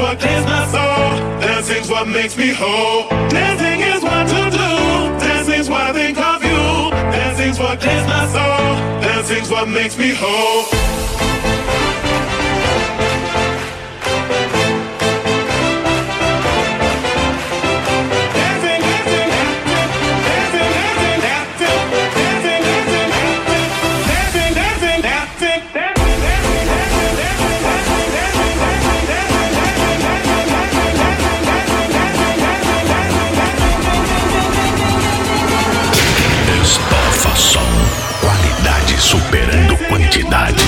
what clears my soul. Dancing's what makes me whole. Dancing is what to do. Dancing's what I think of you. Dancing's what clears my soul. Dancing's what makes me whole. Qualidade superando quantidade.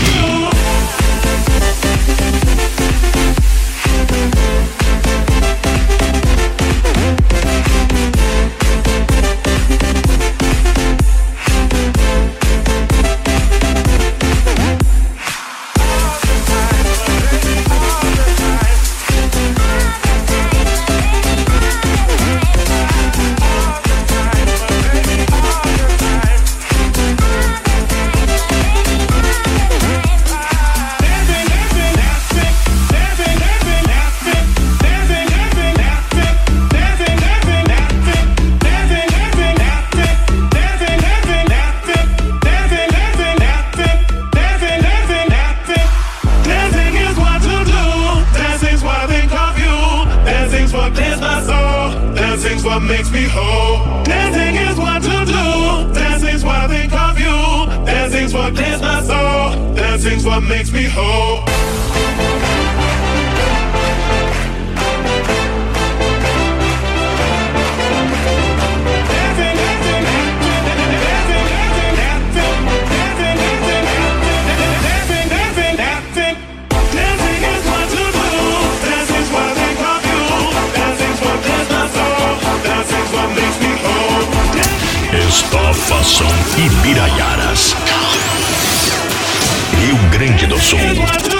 Dancing's what makes me whole. Dancing is what to do. Dancing's what I think of you. Dancing's what clears my soul. Dancing's what makes me whole. Estafação Ibiraiaras, Rio Grande do Sul.